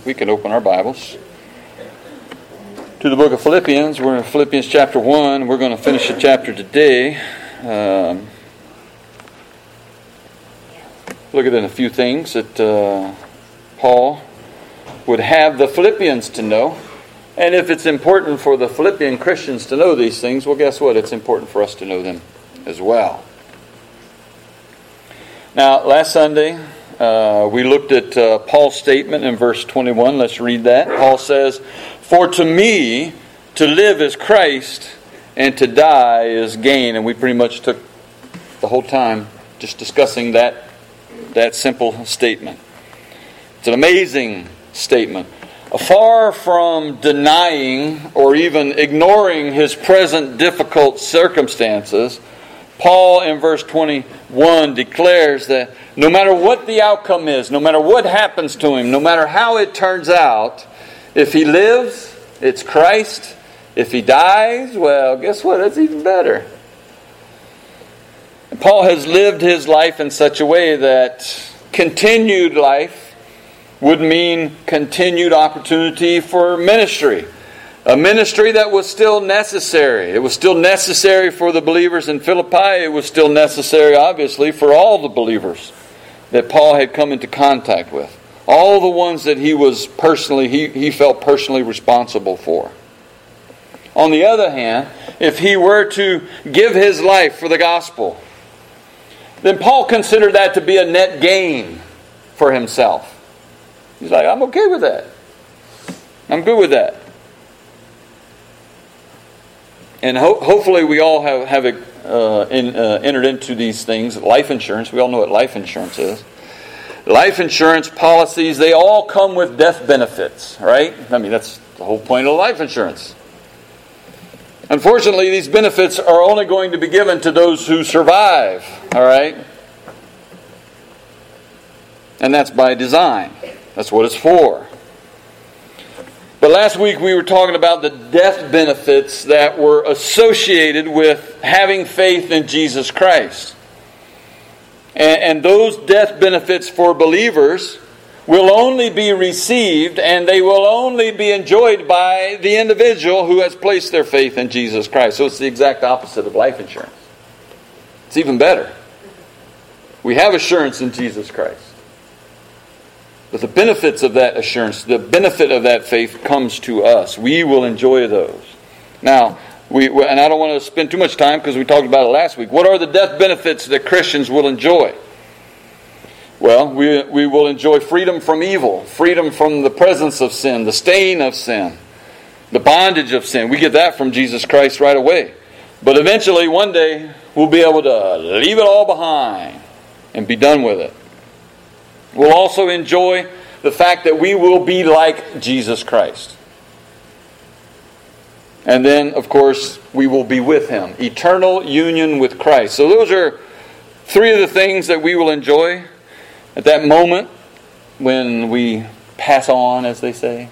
We can open our Bibles to the book of Philippians. We're in Philippians chapter 1. We're going to finish the chapter today. Look at a few things that Paul would have the Philippians to know. And if it's important for the Philippian Christians to know these things, well, guess what? It's important for us to know them as well. Now, last Sunday, we looked at Paul's statement in verse 21. Let's read that. Paul says, "For to me, to live is Christ, and to die is gain." And we pretty much took the whole time just discussing that simple statement. It's an amazing statement. Far from denying or even ignoring his present difficult circumstances, Paul in verse 21 declares that no matter what the outcome is, no matter what happens to him, no matter how it turns out, if he lives, it's Christ. If he dies, well, guess what? That's even better. And Paul has lived his life in such a way that continued life would mean continued opportunity for ministry. A ministry that was still necessary. It was still necessary for the believers in Philippi. It was still necessary, obviously, for all the believers that Paul had come into contact with. All the ones that he felt personally responsible for. On the other hand, if he were to give his life for the gospel, then Paul considered that to be a net gain for himself. He's like, I'm okay with that. I'm good with that. And hopefully we all have entered into these things. Life insurance, we all know what life insurance is. Life insurance policies, they all come with death benefits, right? I mean, that's the whole point of life insurance. Unfortunately, these benefits are only going to be given to those who survive, all right? And that's by design. That's what it's for. But last week we were talking about the death benefits that were associated with having faith in Jesus Christ. And those death benefits for believers will only be received and they will only be enjoyed by the individual who has placed their faith in Jesus Christ. So it's the exact opposite of life insurance. It's even better. We have assurance in Jesus Christ. But the benefits of that assurance, the benefit of that faith comes to us. We will enjoy those. Now, and I don't want to spend too much time because we talked about it last week. What are the death benefits that Christians will enjoy? Well, we will enjoy freedom from evil, freedom from the presence of sin, the stain of sin, the bondage of sin. We get that from Jesus Christ right away. But eventually, one day, we'll be able to leave it all behind and be done with it. We'll also enjoy the fact that we will be like Jesus Christ. And then, of course, we will be with Him. Eternal union with Christ. So those are three of the things that we will enjoy at that moment when we pass on, as they say.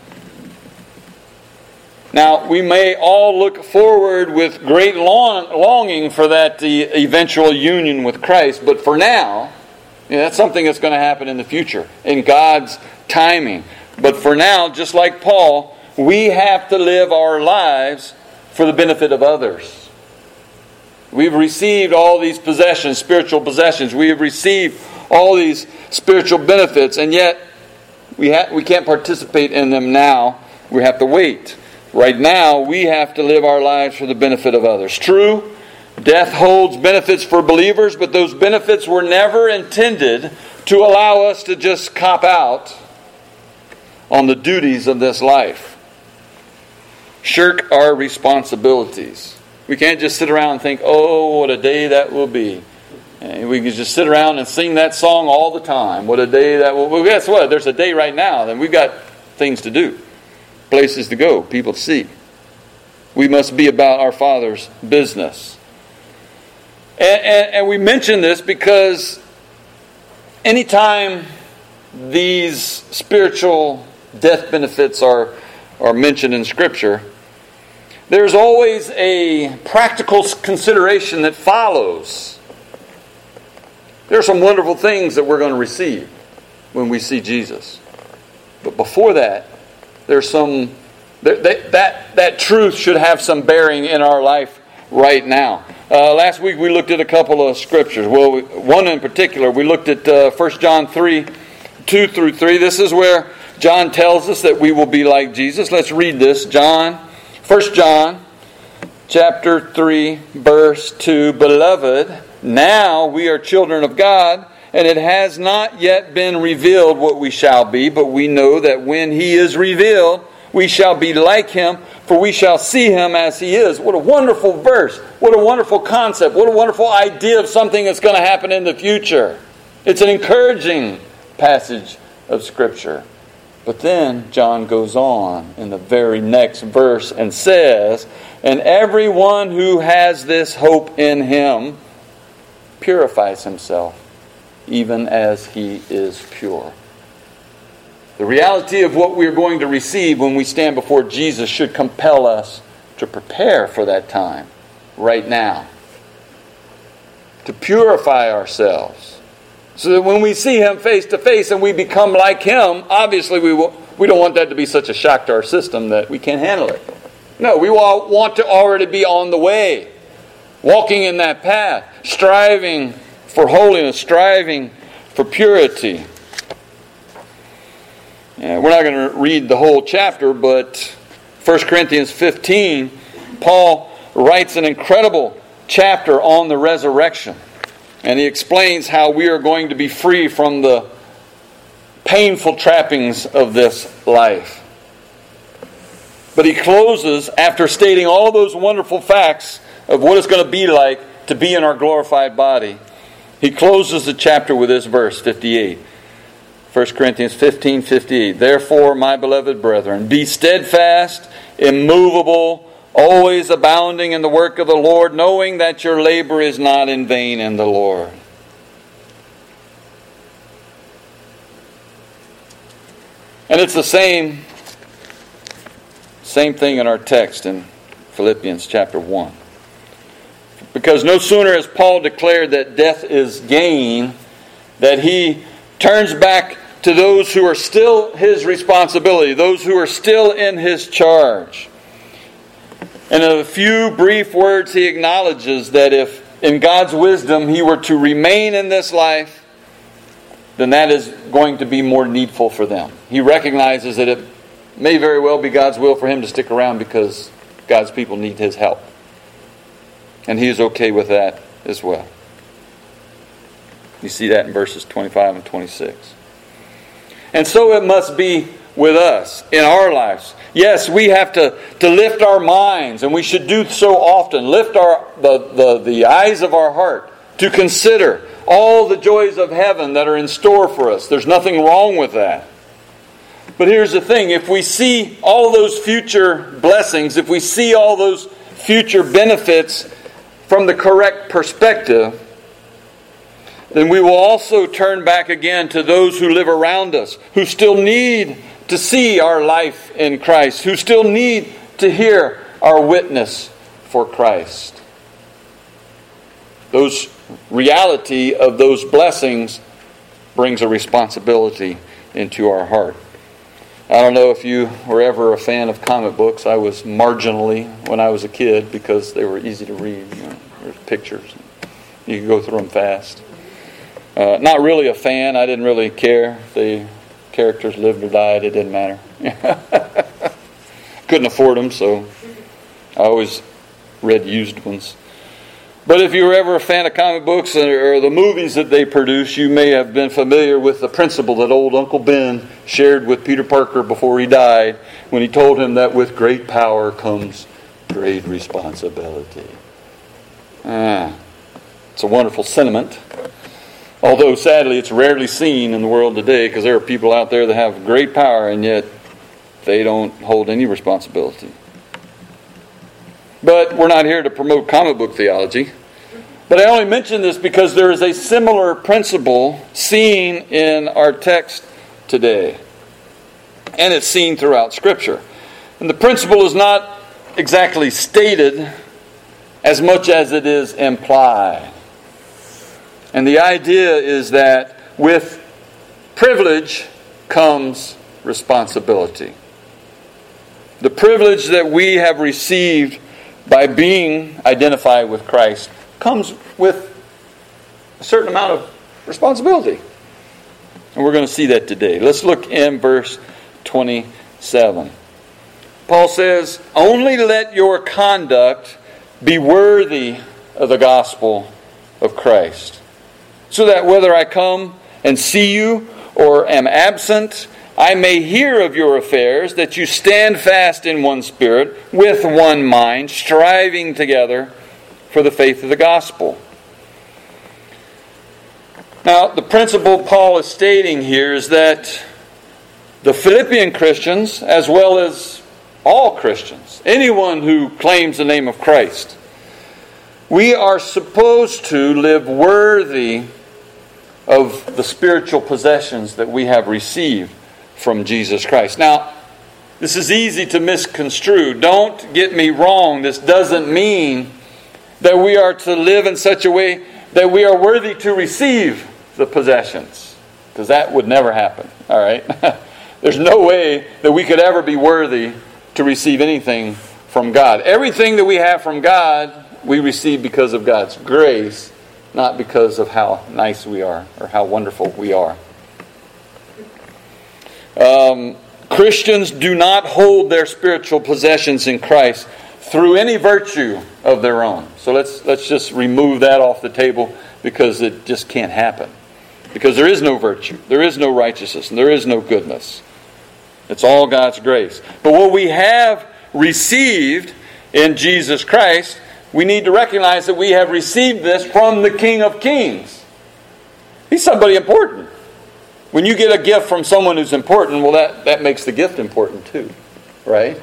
Now, we may all look forward with great longing for that the eventual union with Christ. But for now, that's something that's going to happen in the future, in God's timing. But for now, just like Paul, we have to live our lives for the benefit of others. We've received all these possessions, spiritual possessions. We have received all these spiritual benefits, and yet we can't participate in them now. We have to wait. Right now, we have to live our lives for the benefit of others. True, death holds benefits for believers, but those benefits were never intended to allow us to just cop out on the duties of this life. Shirk our responsibilities. We can't just sit around and think, oh, what a day that will be. And we can just sit around and sing that song all the time. What a day that will be. Well, guess what? There's a day right now, and we've got things to do, places to go, people to see. We must be about our Father's business. And we mention this because anytime these spiritual death benefits are mentioned in Scripture, there's always a practical consideration that follows. There are some wonderful things that we're going to receive when we see Jesus. But before that, there's some that truth should have some bearing in our life right now. Last week we looked at a couple of scriptures. Well, one in particular, we looked at 1 John 3, 2 through 3. This is where John tells us that we will be like Jesus. Let's read this. 1 John chapter 3, verse 2. Beloved, now we are children of God, and it has not yet been revealed what we shall be, but we know that when He is revealed, we shall be like Him, for we shall see Him as He is. What a wonderful verse. What a wonderful concept. What a wonderful idea of something that's going to happen in the future. It's an encouraging passage of Scripture. But then John goes on in the very next verse and says, and everyone who has this hope in Him purifies himself, even as He is pure. The reality of what we are going to receive when we stand before Jesus should compel us to prepare for that time right now. To purify ourselves. So that when we see Him face to face and we become like Him, obviously we don't want that to be such a shock to our system that we can't handle it. No, we want to already be on the way. Walking in that path. Striving for holiness. Striving for purity. Yeah, we're not going to read the whole chapter, but 1 Corinthians 15, Paul writes an incredible chapter on the resurrection. And he explains how we are going to be free from the painful trappings of this life. But he closes, after stating all those wonderful facts of what it's going to be like to be in our glorified body, he closes the chapter with this verse, 58. 1 Corinthians 15:58. Therefore, my beloved brethren, be steadfast, immovable, always abounding in the work of the Lord, knowing that your labor is not in vain in the Lord. And it's the same thing in our text in Philippians chapter 1. Because no sooner has Paul declared that death is gain, that he turns back to those who are still his responsibility, those who are still in his charge. And in a few brief words, he acknowledges that if in God's wisdom he were to remain in this life, then that is going to be more needful for them. He recognizes that it may very well be God's will for him to stick around because God's people need his help. And he is okay with that as well. You see that in verses 25 and 26. And so it must be with us in our lives. Yes, we have to lift our minds, and we should do so often. Lift the eyes of our heart to consider all the joys of heaven that are in store for us. There's nothing wrong with that. But here's the thing. If we see all those future blessings, if we see all those future benefits from the correct perspective, then we will also turn back again to those who live around us, who still need to see our life in Christ, who still need to hear our witness for Christ. Those reality of those blessings brings a responsibility into our heart. I don't know if you were ever a fan of comic books. I was marginally when I was a kid because they were easy to read. There's pictures. You could go through them fast. Not really a fan. I didn't really care if the characters lived or died. It didn't matter. Couldn't afford them, so I always read used ones. But if you were ever a fan of comic books or the movies that they produce, you may have been familiar with the principle that old Uncle Ben shared with Peter Parker before he died, when he told him that with great power comes great responsibility. It's a wonderful sentiment. Although, sadly, it's rarely seen in the world today, because there are people out there that have great power and yet they don't hold any responsibility. But we're not here to promote comic book theology. But I only mention this because there is a similar principle seen in our text today. And it's seen throughout Scripture. And the principle is not exactly stated as much as it is implied. And the idea is that with privilege comes responsibility. The privilege that we have received by being identified with Christ comes with a certain amount of responsibility. And we're going to see that today. Let's look in verse 27. Paul says, "Only let your conduct be worthy of the gospel of Christ, so that whether I come and see you or am absent, I may hear of your affairs, that you stand fast in one spirit, with one mind, striving together for the faith of the gospel." Now, the principle Paul is stating here is that the Philippian Christians, as well as all Christians, anyone who claims the name of Christ, we are supposed to live worthy of the spiritual possessions that we have received from Jesus Christ. Now, this is easy to misconstrue. Don't get me wrong. This doesn't mean that we are to live in such a way that we are worthy to receive the possessions, because that would never happen. All right? There's no way that we could ever be worthy to receive anything from God. Everything that we have from God, we receive because of God's grace, not because of how nice we are or how wonderful we are. Christians do not hold their spiritual possessions in Christ through any virtue of their own. So let's just remove that off the table, because it just can't happen. Because there is no virtue, there is no righteousness, and there is no goodness. It's all God's grace. But what we have received in Jesus Christ, we need to recognize that we have received this from the King of Kings. He's somebody important. When you get a gift from someone who's important, well, that makes the gift important too, right?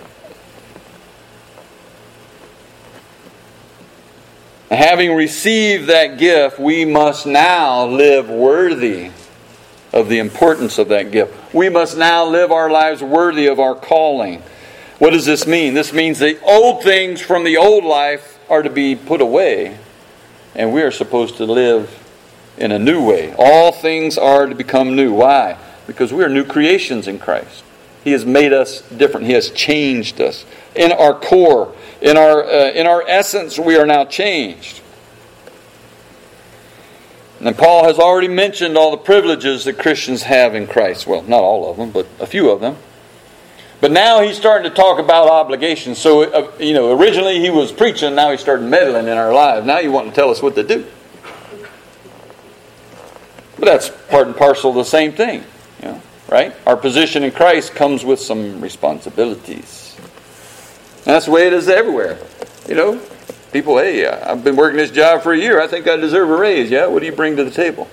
Having received that gift, we must now live worthy of the importance of that gift. We must now live our lives worthy of our calling. What does this mean? This means the old things from the old life are to be put away, and we are supposed to live in a new way. All things are to become new. Why? Because we are new creations in Christ. He has made us different. He has changed us. In our core, in our essence, we are now changed. And Paul has already mentioned all the privileges that Christians have in Christ. Well, not all of them, but a few of them. But now he's starting to talk about obligations. So, originally he was preaching, now he's starting meddling in our lives. Now you want to tell us what to do. But that's part and parcel of the same thing, right? Our position in Christ comes with some responsibilities. And that's the way it is everywhere. People, hey, I've been working this job for a year. I think I deserve a raise. Yeah, what do you bring to the table?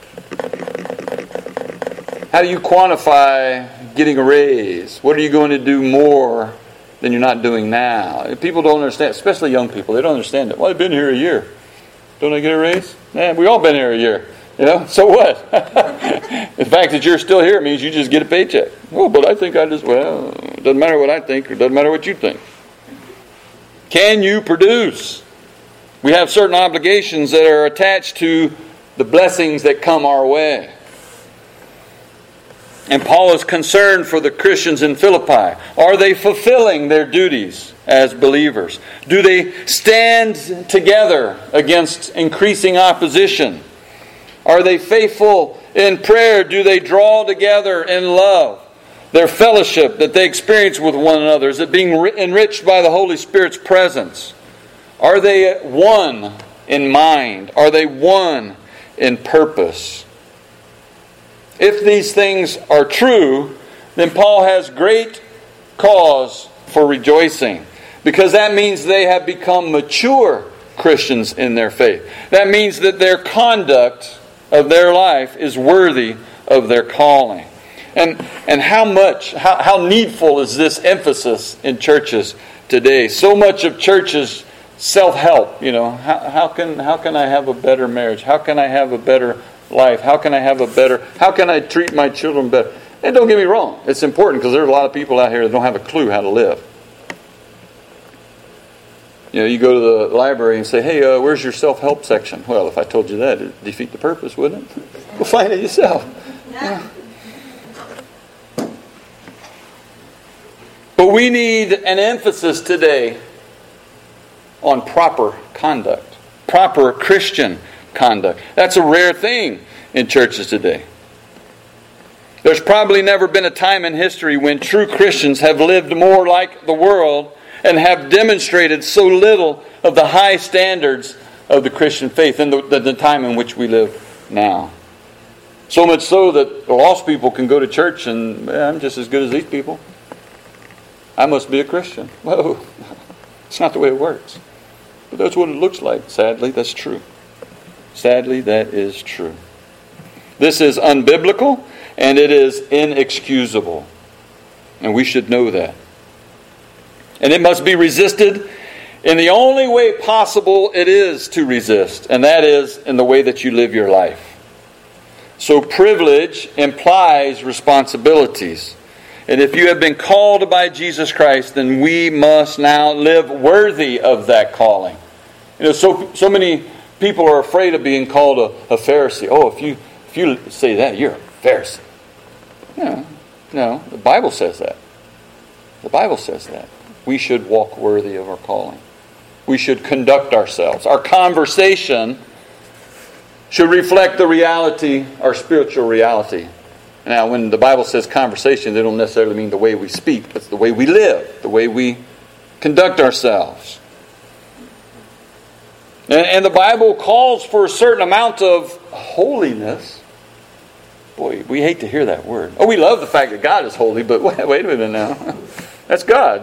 How do you quantify getting a raise? What are you going to do more than you're not doing now? People don't understand, especially young people. They don't understand it. Well, I've been here a year. Don't I get a raise? Yeah, we all been here a year. So what? The fact that you're still here means you just get a paycheck. Oh, but I think it doesn't matter what I think, or it doesn't matter what you think. Can you produce? We have certain obligations that are attached to the blessings that come our way. And Paul is concerned for the Christians in Philippi. Are they fulfilling their duties as believers? Do they stand together against increasing opposition? Are they faithful in prayer? Do they draw together in love? Their fellowship that they experience with one another, is it being enriched by the Holy Spirit's presence? Are they one in mind? Are they one in purpose? If these things are true, then Paul has great cause for rejoicing, because that means they have become mature Christians in their faith. That means that their conduct of their life is worthy of their calling. And how needful is this emphasis in churches today? So much of churches self-help. How can I have a better marriage? How can I have a better life? How can I treat my children better? And don't get me wrong, it's important, because there's a lot of people out here that don't have a clue how to live. You go to the library and say, hey, where's your self-help section? Well, if I told you that, it'd defeat the purpose, wouldn't it? Go find it yourself. Yeah. But we need an emphasis today on proper conduct, proper Christian conduct. That's a rare thing in churches today. There's probably never been a time in history when true Christians have lived more like the world and have demonstrated so little of the high standards of the Christian faith than the time in which we live now. So much so that lost people can go to church and, I'm just as good as these people. I must be a Christian. Whoa, it's not the way it works. But that's what it looks like. Sadly, that's true. Sadly, that is true. This is unbiblical and it is inexcusable. And we should know that. And it must be resisted in the only way possible it is to resist. And that is in the way that you live your life. So privilege implies responsibilities. And if you have been called by Jesus Christ, then we must now live worthy of that calling. You know, so many people are afraid of being called a Pharisee. Oh, if you say that, you're a Pharisee. No, the Bible says that. The Bible says that. We should walk worthy of our calling. We should conduct ourselves. Our conversation should reflect the reality, our spiritual reality. Now, when the Bible says conversation, they don't necessarily mean the way we speak, but the way we live, the way we conduct ourselves. And the Bible calls for a certain amount of holiness. Boy, we hate to hear that word. Oh, we love the fact that God is holy, but wait a minute now. That's God.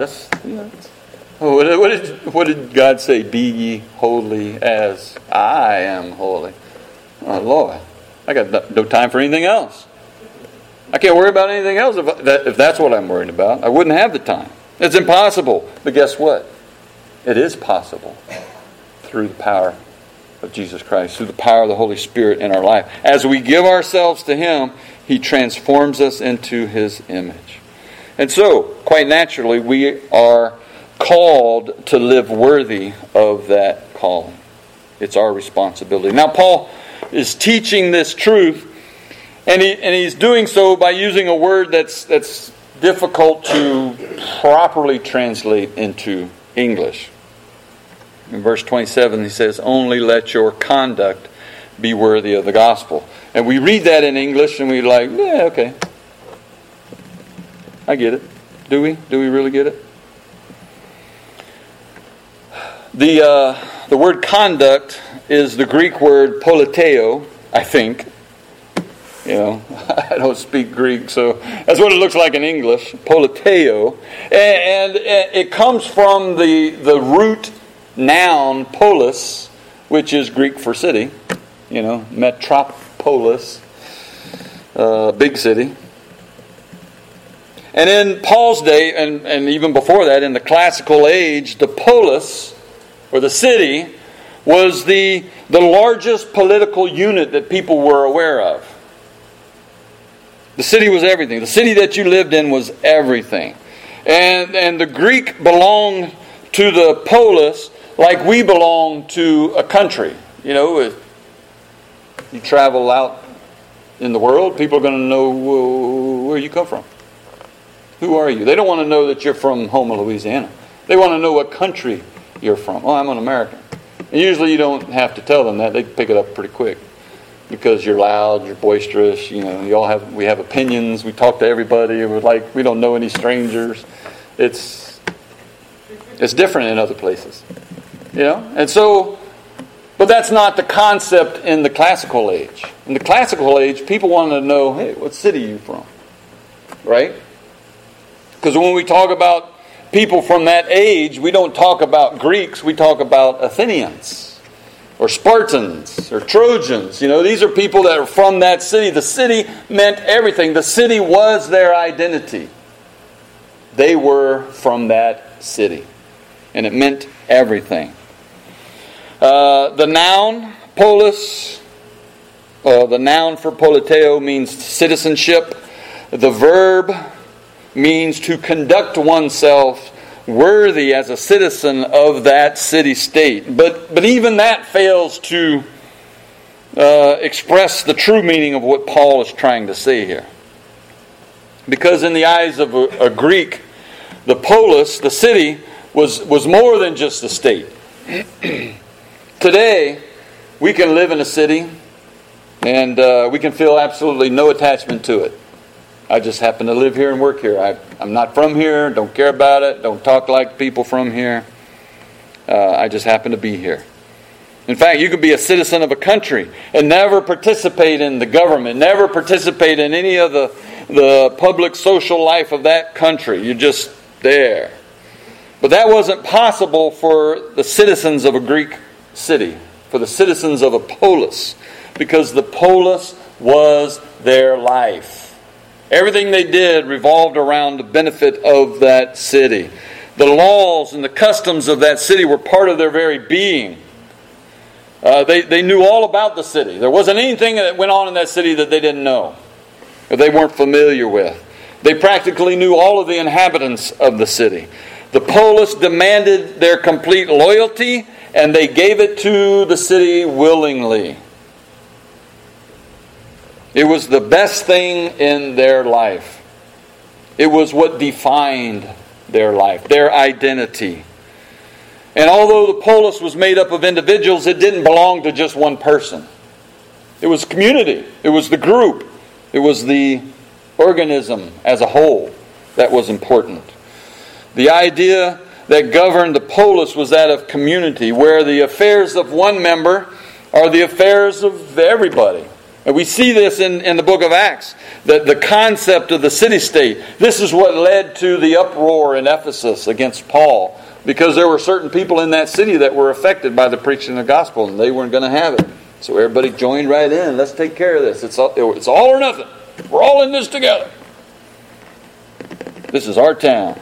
What did God say? Be ye holy as I am holy. Oh, Lord. I got no time for anything else. I can't worry about anything else if that's what I'm worried about. I wouldn't have the time. It's impossible. But guess what? It is possible through the power of Jesus Christ, through the power of the Holy Spirit in our life. As we give ourselves to Him, He transforms us into His image. And so, quite naturally, we are called to live worthy of that calling. It's our responsibility. Now, Paul is teaching this truth, and he's doing so by using a word that's difficult to properly translate into English. In verse 27, he says, "Only let your conduct be worthy of the gospel." And we read that in English, and we're like, yeah, okay. I get it. Do we? Do we really get it? The word conduct is the Greek word politeo, I think. You know, I don't speak Greek, so that's what it looks like in English, politeo. And it comes from the root noun polis, which is Greek for city. You know, metropolis, big city. And in Paul's day, and even before that, in the classical age, the polis, or the city, was the largest political unit that people were aware of. The city was everything. The city that you lived in was everything. And the Greek belonged to the polis like we belong to a country. You know, if you travel out in the world, people are going to know where you come from. Who are you? They don't want to know that you're from Houma, Louisiana. They want to know what country you're from. Oh, I'm an American. And usually you don't have to tell them that. They pick it up pretty quick. Because you're loud, you're boisterous, you know, we have opinions, we talk to everybody, we don't know any strangers. It's different in other places. You know? And so, but that's not the concept in the classical age. In the classical age, people want to know, hey, what city are you from? Right? Because when we talk about people from that age, we don't talk about Greeks, we talk about Athenians. Or Spartans, or Trojans. You know, these are people that are from that city. The city meant everything. The city was their identity. They were from that city. And it meant everything. The noun, polis, the noun for politeo means citizenship. The verb means to conduct oneself worthy as a citizen of that city-state. But even that fails to express the true meaning of what Paul is trying to say here. Because in the eyes of a Greek, The polis, the city, was more than just a state. Today, we can live in a city and we can feel absolutely no attachment to it. I just happen to live here and work here. I'm not from here, don't care about it, don't talk like people from here. I just happen to be here. In fact, you could be a citizen of a country and never participate in the government, never participate in any of the public social life of that country. You're just there. But that wasn't possible for the citizens of a Greek city, for the citizens of a polis, because the polis was their life. Everything they did revolved around the benefit of that city. The laws and the customs of that city were part of their very being. They knew all about the city. There wasn't anything that went on in that city that they didn't know, or they weren't familiar with. They practically knew all of the inhabitants of the city. The polis demanded their complete loyalty, and they gave it to the city willingly. It was the best thing in their life. It was what defined their life, their identity. And although the polis was made up of individuals, it didn't belong to just one person. It was community. It was the group. It was the organism as a whole that was important. The idea that governed the polis was that of community, where the affairs of one member are the affairs of everybody. And we see this in the book of Acts, that the concept of the city-state. This is what led to the uproar in Ephesus against Paul, because there were certain people in that city that were affected by the preaching of the gospel, and they weren't going to have it. So everybody joined right in. Let's take care of this. It's all or nothing. We're all in this together. This is our town.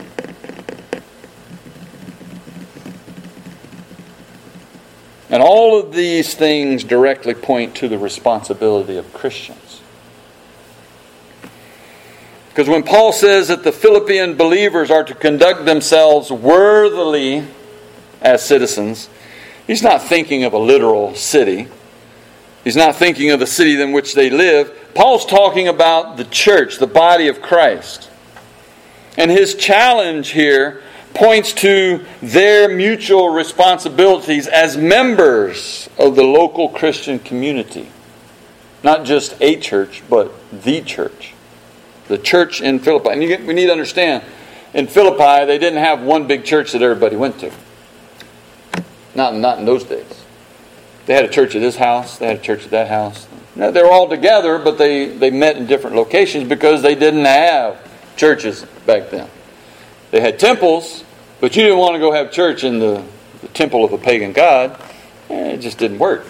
And all of these things directly point to the responsibility of Christians. Because when Paul says that the Philippian believers are to conduct themselves worthily as citizens, he's not thinking of a literal city. He's not thinking of the city in which they live. Paul's talking about the church, the body of Christ. And his challenge here points to their mutual responsibilities as members of the local Christian community. Not just a church, but the church. The church in Philippi. And we need to understand, in Philippi, they didn't have one big church that everybody went to. Not in those days. They had a church at this house, they had a church at that house. Now, they were all together, but they met in different locations because they didn't have churches back then. They had temples, but you didn't want to go have church in the temple of a pagan god. It just didn't work.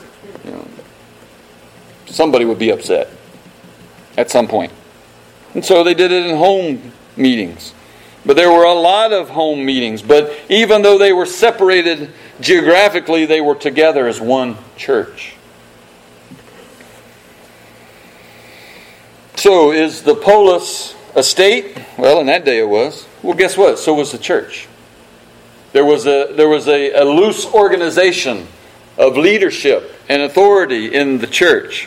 Somebody would be upset at some point. And so they did it in home meetings. But there were a lot of home meetings. But even though they were separated geographically, they were together as one church. So is the polis a state? Well, in that day it was. Well, guess what? So was the church. There was a loose organization of leadership and authority in the church.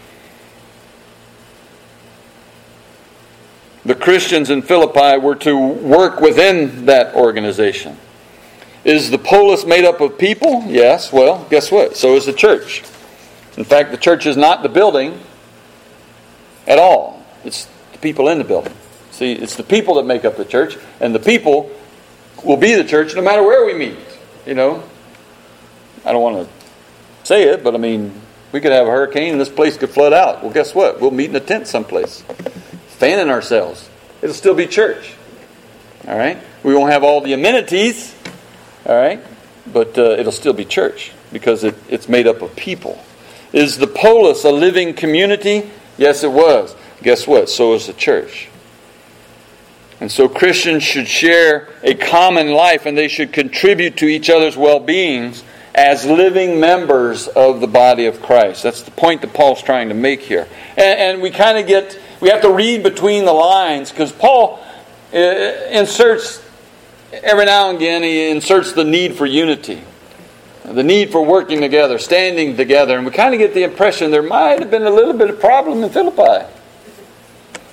The Christians in Philippi were to work within that organization. Is the polis made up of people? Yes. Well, guess what? So is the church. In fact, the church is not the building at all. It's the people in the building. See, it's the people that make up the church, and the people will be the church no matter where we meet. I don't want to say it, but we could have a hurricane and this place could flood out. Well, guess what? We'll meet in a tent someplace, fanning ourselves. It'll still be church. All right? We won't have all the amenities. All right? But it'll still be church because it's made up of people. Is the polis a living community? Yes, it was. Guess what? So is the church. And so Christians should share a common life, and they should contribute to each other's well-beings as living members of the body of Christ. That's the point that Paul's trying to make here. And we have to read between the lines, because Paul inserts, every now and again, he inserts the need for unity. The need for working together, standing together. And we kind of get the impression there might have been a little bit of problem in Philippi.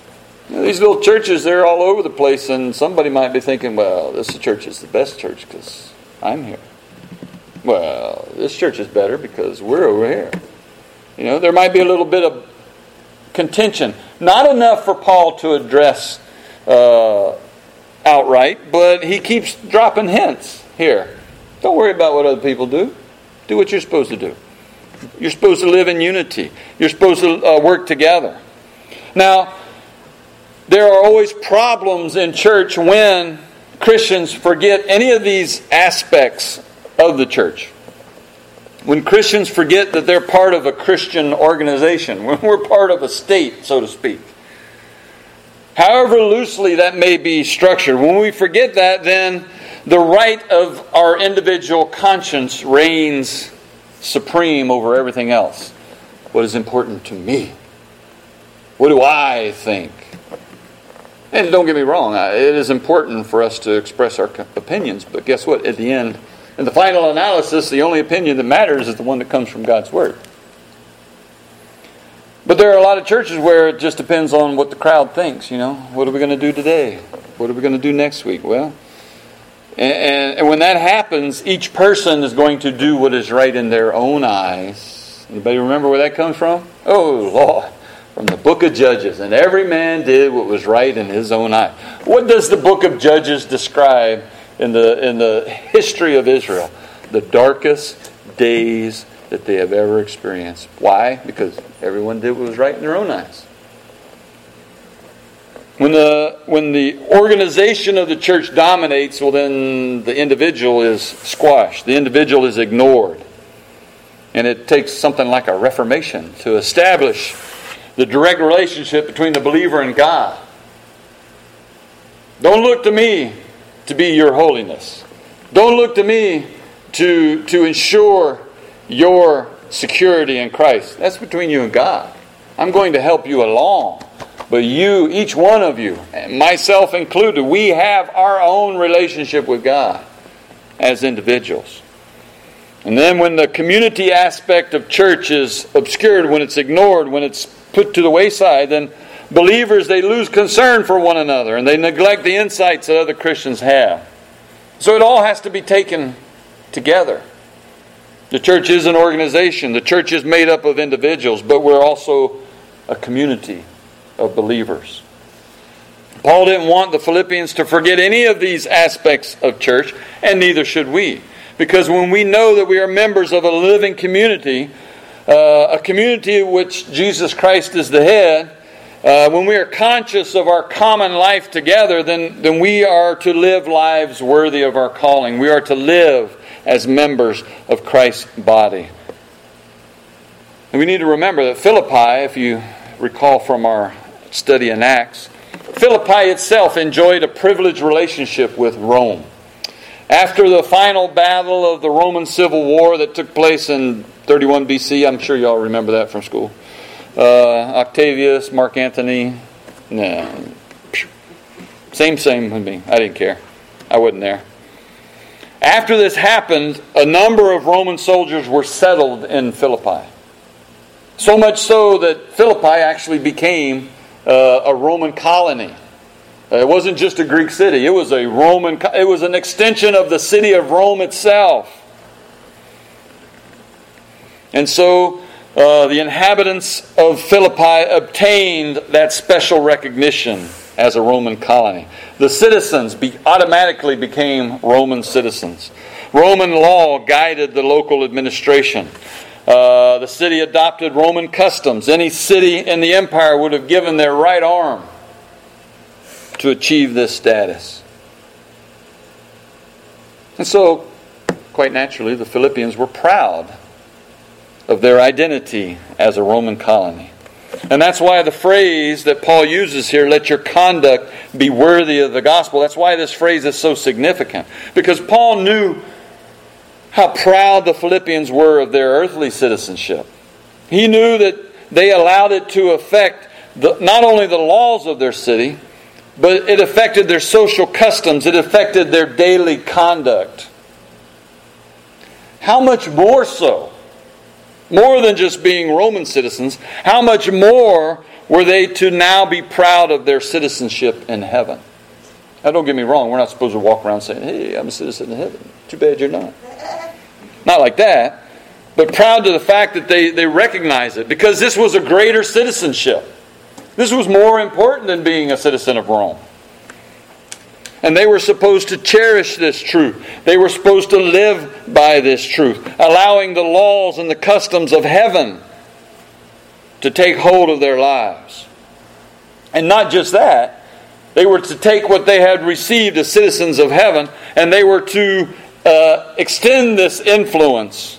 These little churches, they're all over the place, and somebody might be thinking, well, this church is the best church because I'm here. Well, this church is better because we're over here. There might be a little bit of contention. Not enough for Paul to address outright, but he keeps dropping hints here. Don't worry about what other people do. Do what you're supposed to do. You're supposed to live in unity. You're supposed to work together. Now, there are always problems in church when Christians forget any of these aspects of the church. When Christians forget that they're part of a Christian organization, when we're part of a state, so to speak. However loosely that may be structured, when we forget that, then the right of our individual conscience reigns supreme over everything else. What is important to me? What do I think? And don't get me wrong, it is important for us to express our opinions, but guess what? At the end, in the final analysis, the only opinion that matters is the one that comes from God's Word. But there are a lot of churches where it just depends on what the crowd thinks, What are we going to do today? What are we going to do next week? Well, and when that happens, each person is going to do what is right in their own eyes. Anybody remember where that comes from? Oh, Lord. From the book of Judges. And every man did what was right in his own eye. What does the book of Judges describe in the history of Israel? The darkest days that they have ever experienced. Why? Because everyone did what was right in their own eyes. When the organization of the church dominates, well then the individual is squashed. The individual is ignored. And it takes something like a reformation to establish the direct relationship between the believer and God. Don't look to me to be your holiness. Don't look to me to ensure your security in Christ. That's between you and God. I'm going to help you along. But you, each one of you, myself included, we have our own relationship with God as individuals. And then when the community aspect of church is obscured, when it's ignored, when it's put to the wayside, then believers, they lose concern for one another and they neglect the insights that other Christians have. So it all has to be taken together. The church is an organization. The church is made up of individuals, but we're also a community of believers. Paul didn't want the Philippians to forget any of these aspects of church, and neither should we. Because when we know that we are members of a living community, a community of which Jesus Christ is the head, when we are conscious of our common life together, then we are to live lives worthy of our calling. We are to live as members of Christ's body. And we need to remember that Philippi, if you recall from our study in Acts, Philippi itself enjoyed a privileged relationship with Rome. After the final battle of the Roman Civil War that took place in 31 BC, I'm sure you all remember that from school. Octavius, Mark Antony, no. Same with me. I didn't care. I wasn't there. After this happened, a number of Roman soldiers were settled in Philippi. So much so that Philippi actually became a Roman colony. It wasn't just a Greek city. It was an extension of the city of Rome itself. And so the inhabitants of Philippi obtained that special recognition as a Roman colony. The citizens automatically became Roman citizens. Roman law guided the local administration. The city adopted Roman customs. Any city in the empire would have given their right arm to achieve this status. And so, quite naturally, the Philippians were proud of their identity as a Roman colony. And that's why the phrase that Paul uses here, let your conduct be worthy of the gospel, that's why this phrase is so significant. Because Paul knew how proud the Philippians were of their earthly citizenship. He knew that they allowed it to affect not only the laws of their city, but it affected their social customs. It affected their daily conduct. How much more so? More than just being Roman citizens, how much more were they to now be proud of their citizenship in heaven? Now don't get me wrong, we're not supposed to walk around saying, hey, I'm a citizen in heaven. Too bad you're not. Not like that. But proud to the fact that they recognize it. Because this was a greater citizenship. This was more important than being a citizen of Rome. And they were supposed to cherish this truth. They were supposed to live by this truth, allowing the laws and the customs of heaven to take hold of their lives. And not just that, they were to take what they had received as citizens of heaven, and they were to extend this influence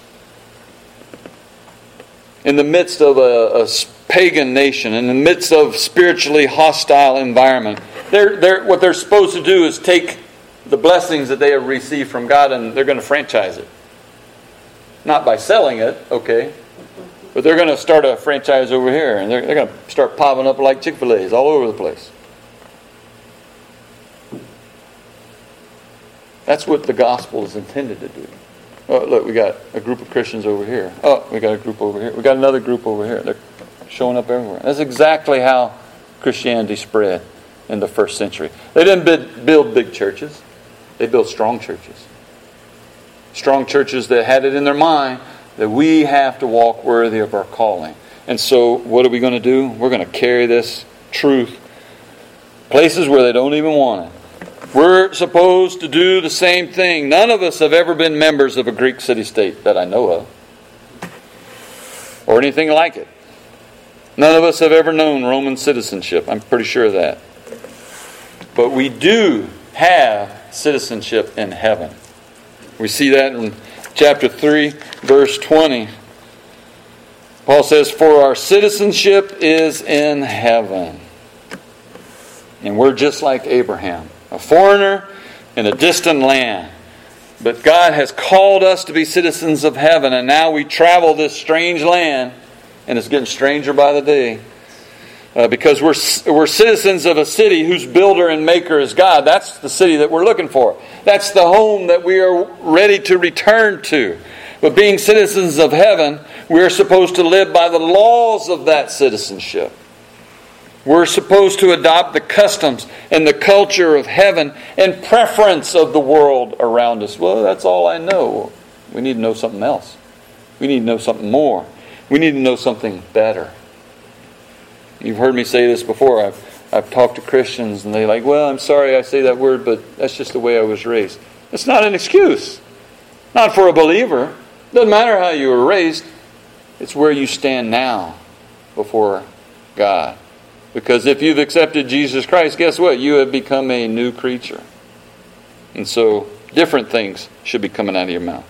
in the midst of a pagan nation, in the midst of spiritually hostile environment. What they're supposed to do is take the blessings that they have received from God and they're going to franchise it. Not by selling it, okay, but they're going to start a franchise over here and they're going to start popping up like Chick-fil-A's all over the place. That's what the gospel is intended to do. Oh, look, we got a group of Christians over here. Oh, we got a group over here. We got another group over here. They're showing up everywhere. That's exactly how Christianity spread in the first century. They didn't build big churches. They built strong churches. Strong churches that had it in their mind that we have to walk worthy of our calling. And so what are we going to do? We're going to carry this truth places where they don't even want it. We're supposed to do the same thing. None of us have ever been members of a Greek city-state that I know of. Or anything like it. None of us have ever known Roman citizenship. I'm pretty sure of that. But we do have citizenship in heaven. We see that in chapter 3, verse 20. Paul says, "For our citizenship is in heaven." And we're just like Abraham, a foreigner in a distant land. But God has called us to be citizens of heaven, and now we travel this strange land, and it's getting stranger by the day. Because we're citizens of a city whose builder and maker is God. That's the city that we're looking for. That's the home that we are ready to return to. But being citizens of heaven, we're supposed to live by the laws of that citizenship. We're supposed to adopt the customs and the culture of heaven in preference of the world around us. Well, that's all I know. We need to know something else. We need to know something more. We need to know something better. You've heard me say this before. I've talked to Christians and they're like, well, I'm sorry I say that word, but that's just the way I was raised. It's not an excuse. Not for a believer. Doesn't matter how you were raised. It's where you stand now before God. Because if you've accepted Jesus Christ, guess what? You have become a new creature. And so different things should be coming out of your mouth.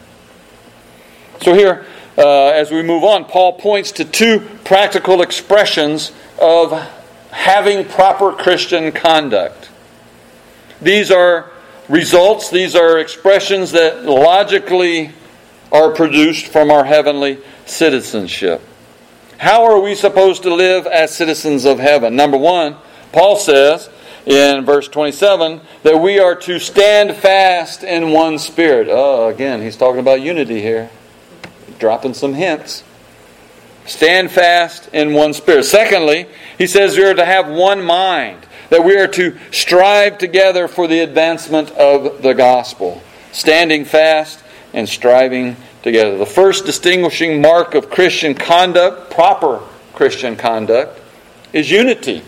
So here, as we move on, Paul points to two practical expressions of having proper Christian conduct. These are results, these are expressions that logically are produced from our heavenly citizenship. How are we supposed to live as citizens of heaven? Number one, Paul says in verse 27 that we are to stand fast in one spirit. Oh, again, he's talking about unity here. Dropping some hints. Stand fast in one spirit. Secondly, he says we are to have one mind. That we are to strive together for the advancement of the gospel. Standing fast and striving together. The first distinguishing mark of Christian conduct, proper Christian conduct, is unity.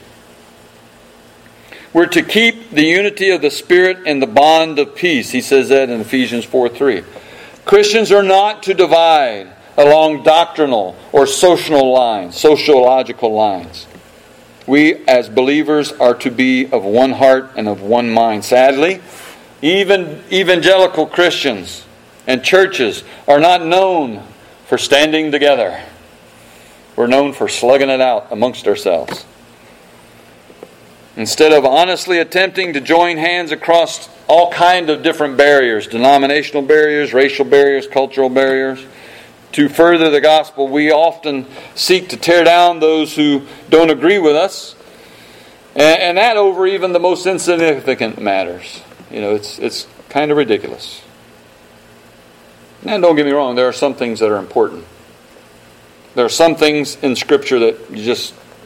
We're to keep the unity of the Spirit and the bond of peace. He says that in Ephesians 4:3. Christians are not to divide along doctrinal or sociological lines. We as believers are to be of one heart and of one mind. Sadly, even evangelical Christians and churches are not known for standing together. We're known for slugging it out amongst ourselves. Instead of honestly attempting to join hands across all kinds of different barriers, denominational barriers, racial barriers, cultural barriers, to further the gospel, we often seek to tear down those who don't agree with us, and that over even the most insignificant matters. You know, it's kind of ridiculous. And don't get me wrong, there are some things that are important. There are some things in Scripture that you just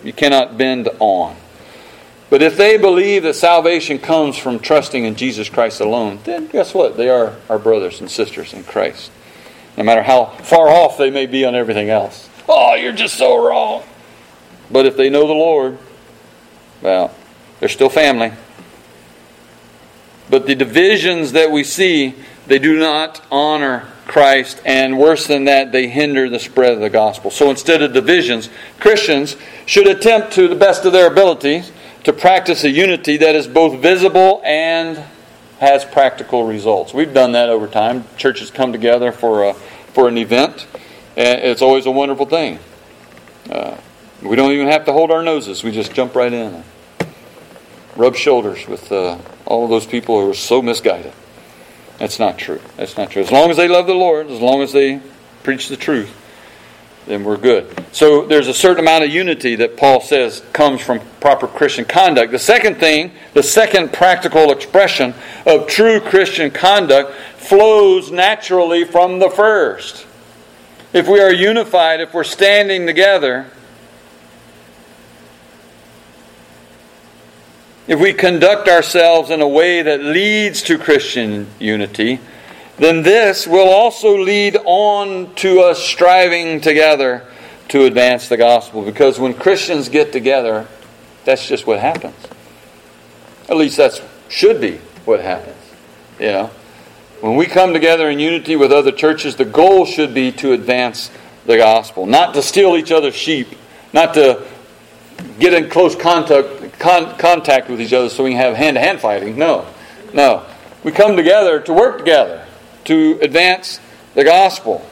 You cannot bend on. But if they believe that salvation comes from trusting in Jesus Christ alone, then guess what? They are our brothers and sisters in Christ. No matter how far off they may be on everything else. Oh, you're just so wrong. But if they know the Lord, well, they're still family. But the divisions that we see, they do not honor Christ, and worse than that, they hinder the spread of the gospel. So instead of divisions, Christians should attempt to the best of their abilities to practice a unity that is both visible and has practical results. We've done that over time. Churches come together for an event, and it's always a wonderful thing. We don't even have to hold our noses. We just jump right in and rub shoulders with all of those people who are so misguided. That's not true. That's not true. As long as they love the Lord, as long as they preach the truth, then we're good. So there's a certain amount of unity that Paul says comes from proper Christian conduct. The second thing, the second practical expression of true Christian conduct flows naturally from the first. If we are unified, if we're standing together, if we conduct ourselves in a way that leads to Christian unity, then this will also lead on to us striving together to advance the gospel. Because when Christians get together, that's just what happens. At least that should be what happens. You know, when we come together in unity with other churches, the goal should be to advance the gospel. Not to steal each other's sheep. Not to get in close contact with each other so we can have hand-to-hand fighting. No. We come together to work together to advance the gospel.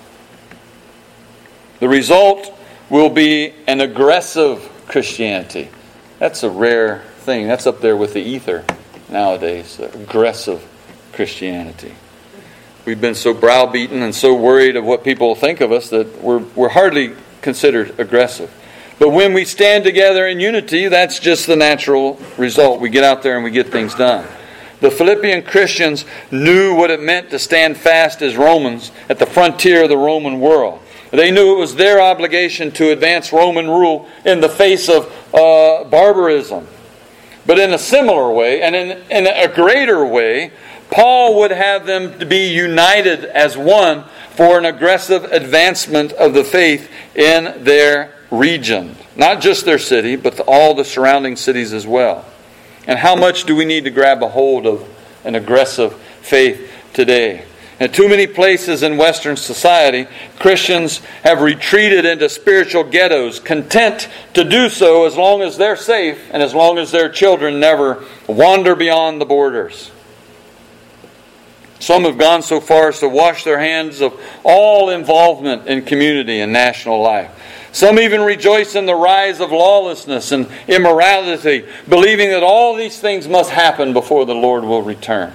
The result will be an aggressive Christianity. That's a rare thing. That's up there with the ether nowadays. Aggressive Christianity. We've been so browbeaten and so worried of what people think of us that we're hardly considered aggressive. But when we stand together in unity, that's just the natural result. We get out there and we get things done. The Philippian Christians knew what it meant to stand fast as Romans at the frontier of the Roman world. They knew it was their obligation to advance Roman rule in the face of barbarism. But in a similar way, and in a greater way, Paul would have them to be united as one for an aggressive advancement of the faith in their region. Not just their city, but all the surrounding cities as well. And how much do we need to grab a hold of an aggressive faith today? In too many places in Western society, Christians have retreated into spiritual ghettos, content to do so as long as they're safe and as long as their children never wander beyond the borders. Some have gone so far as to wash their hands of all involvement in community and national life. Some even rejoice in the rise of lawlessness and immorality, believing that all these things must happen before the Lord will return.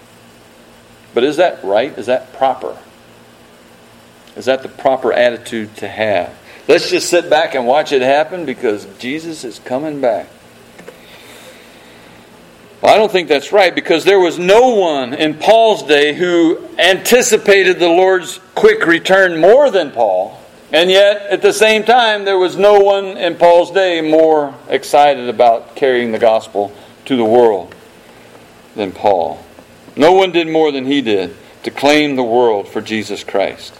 But is that right? Is that proper? Is that the proper attitude to have? Let's just sit back and watch it happen because Jesus is coming back. Well, I don't think that's right, because there was no one in Paul's day who anticipated the Lord's quick return more than Paul. And yet, at the same time, there was no one in Paul's day more excited about carrying the gospel to the world than Paul. No one did more than he did to claim the world for Jesus Christ.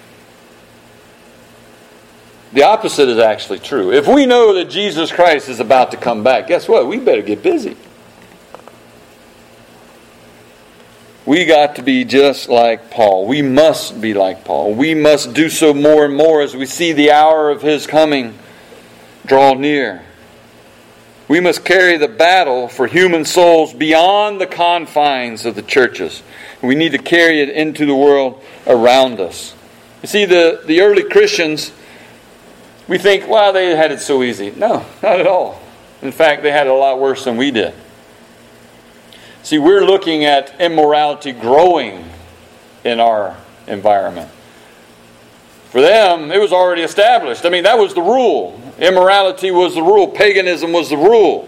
The opposite is actually true. If we know that Jesus Christ is about to come back, guess what? We better get busy. We got to be just like Paul. We must be like Paul. We must do so more and more as we see the hour of his coming draw near. We must carry the battle for human souls beyond the confines of the churches. We need to carry it into the world around us. You see, the early Christians, we think, well, they had it so easy. No, not at all. In fact, they had it a lot worse than we did. See, we're looking at immorality growing in our environment. For them, it was already established. I mean, that was the rule. Immorality was the rule. Paganism was the rule.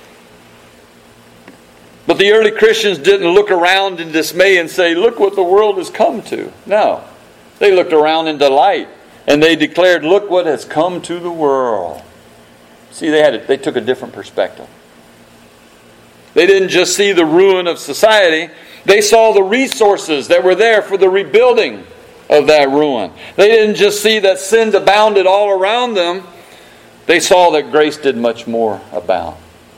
But the early Christians didn't look around in dismay and say, look what the world has come to. No. They looked around in delight and they declared, look what has come to the world. See, they took a different perspective. They didn't just see the ruin of society. They saw the resources that were there for the rebuilding of that ruin. They didn't just see that sin abounded all around them. They saw that grace did much more abound.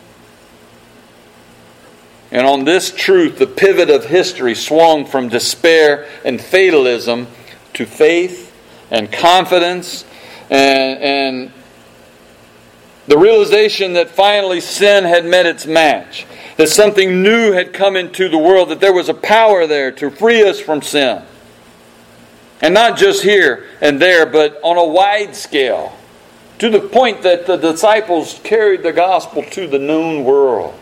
And on this truth, the pivot of history swung from despair and fatalism to faith and confidence and the realization that finally sin had met its match. That something new had come into the world. That there was a power there to free us from sin. And not just here and there, but on a wide scale. To the point that the disciples carried the gospel to the known world.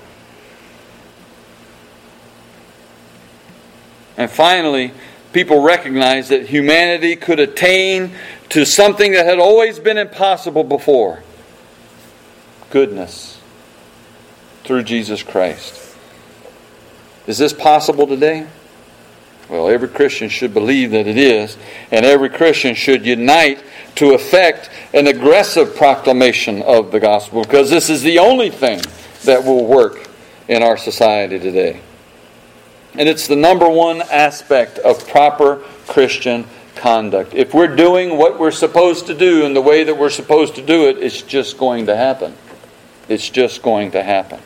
And finally, people recognized that humanity could attain to something that had always been impossible before. Goodness. Through Jesus Christ. Is this possible today? Well, every Christian should believe that it is. And every Christian should unite to effect an aggressive proclamation of the gospel. Because this is the only thing that will work in our society today. And it's the number one aspect of proper Christian conduct. If we're doing what we're supposed to do in the way that we're supposed to do it, it's just going to happen. It's just going to happen.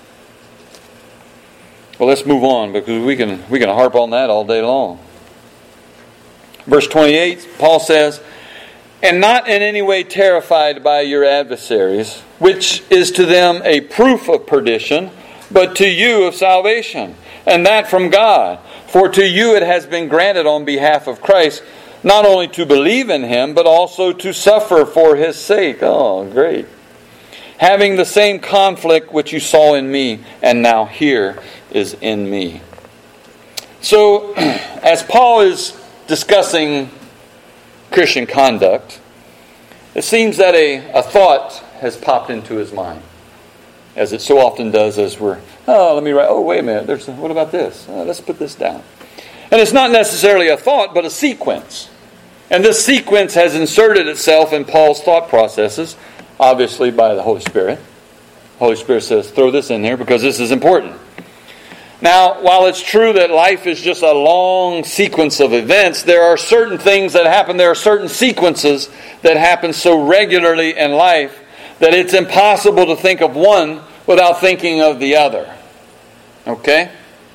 Well, let's move on because we can harp on that all day long. Verse 28, Paul says, "And not in any way terrified by your adversaries, which is to them a proof of perdition, but to you of salvation, and that from God. For to you it has been granted on behalf of Christ, not only to believe in Him, but also to suffer for His sake." Oh, great. "Having the same conflict which you saw in me, and now here is in me." So, as Paul is discussing Christian conduct, it seems that a thought has popped into his mind, as it so often does as we're, let me write, wait a minute, what about this? Let's put this down. And it's not necessarily a thought, but a sequence. And this sequence has inserted itself in Paul's thought processes, obviously by the Holy Spirit. The Holy Spirit says, throw this in there because this is important. Now, while it's true that life is just a long sequence of events, there are certain things that happen, there are certain sequences that happen so regularly in life that it's impossible to think of one without thinking of the other. Okay?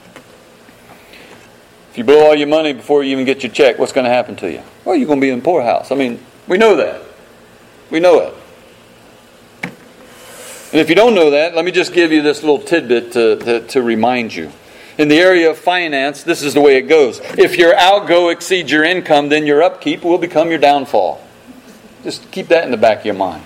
If you blow all your money before you even get your check, what's going to happen to you? Well, you're going to be in the poorhouse. I mean, we know that. We know it. And if you don't know that, let me just give you this little tidbit to remind you. In the area of finance, this is the way it goes. If your outgo exceeds your income, then your upkeep will become your downfall. Just keep that in the back of your mind.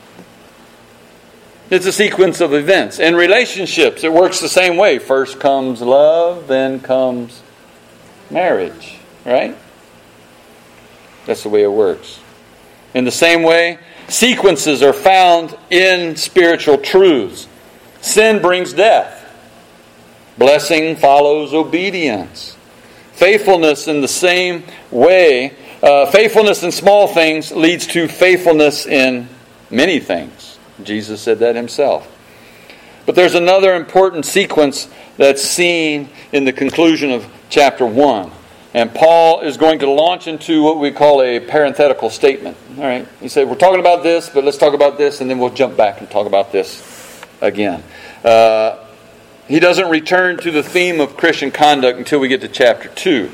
It's a sequence of events. In relationships, it works the same way. First comes love, then comes marriage. Right? That's the way it works. In the same way, sequences are found in spiritual truths. Sin brings death. Blessing follows obedience. Faithfulness in the same way. Faithfulness in small things leads to faithfulness in many things. Jesus said that himself. But there's another important sequence that's seen in the conclusion of chapter 1. And Paul is going to launch into what we call a parenthetical statement. All right. He said, we're talking about this, but let's talk about this, and then we'll jump back and talk about this again. He doesn't return to the theme of Christian conduct until we get to chapter 2.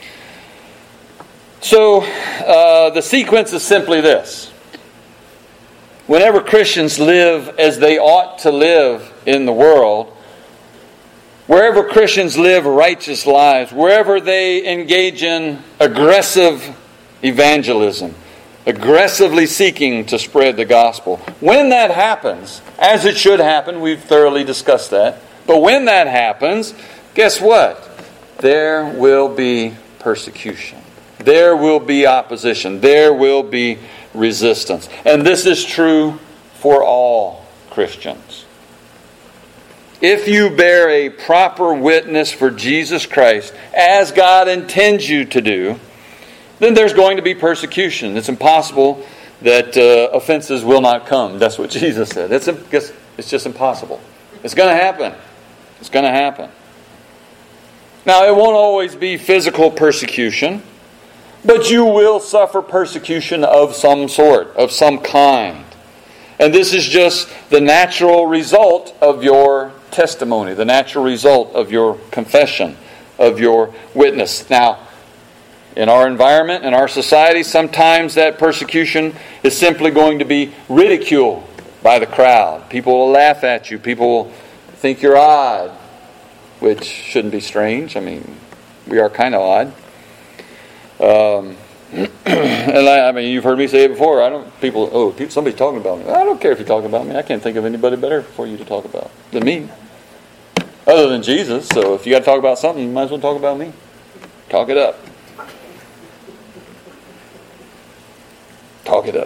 So, the sequence is simply this. Whenever Christians live as they ought to live in the world, wherever Christians live righteous lives, wherever they engage in aggressive evangelism, aggressively seeking to spread the gospel, when that happens, as it should happen, we've thoroughly discussed that, but when that happens, guess what? There will be persecution. There will be opposition. There will be resistance. And this is true for all Christians. If you bear a proper witness for Jesus Christ, as God intends you to do, then there's going to be persecution. It's impossible that offenses will not come. That's what Jesus said. It's just impossible. It's going to happen. It's going to happen. Now, it won't always be physical persecution, but you will suffer persecution of some sort, of some kind. And this is just the natural result of your testimony, the natural result of your confession, of your witness. Now, in our environment, in our society, sometimes that persecution is simply going to be ridicule by the crowd. People will laugh at you. People will think you're odd, which shouldn't be strange. I mean, we are kind of odd. And you've heard me say it before. Somebody's talking about me. I don't care if you're talking about me. I can't think of anybody better for you to talk about than me, other than Jesus. So if you got to talk about something, you might as well talk about me. Talk it up. Talk it up.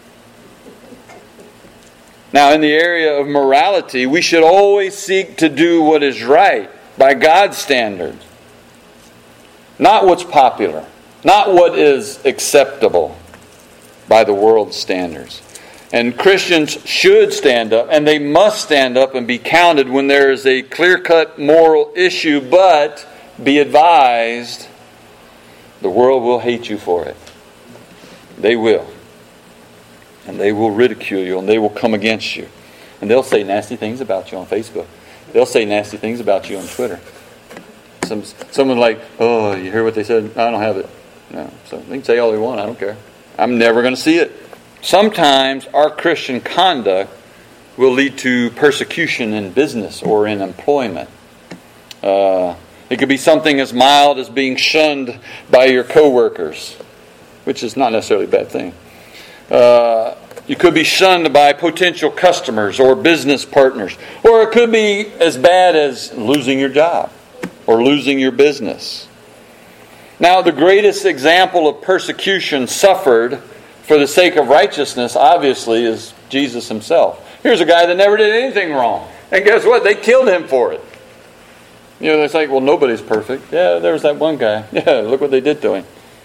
Now, in the area of morality, we should always seek to do what is right by God's standards, not what's popular. Not what is acceptable by the world's standards. And Christians should stand up, and they must stand up and be counted when there is a clear-cut moral issue, but be advised, the world will hate you for it. They will. And they will ridicule you, and they will come against you. And they'll say nasty things about you on Facebook. They'll say nasty things about you on Twitter. Someone like, oh, you hear what they said? I don't have it. No, so they can say all they want. I don't care. I'm never going to see it. Sometimes our Christian conduct will lead to persecution in business or in employment. It could be something as mild as being shunned by your coworkers, which is not necessarily a bad thing. You could be shunned by potential customers or business partners. Or it could be as bad as losing your job or losing your business. Now, the greatest example of persecution suffered for the sake of righteousness, obviously, is Jesus himself. Here's a guy that never did anything wrong. And guess what? They killed him for it. You know, they say, well, nobody's perfect. Yeah, there was that one guy. Yeah, look what they did to him.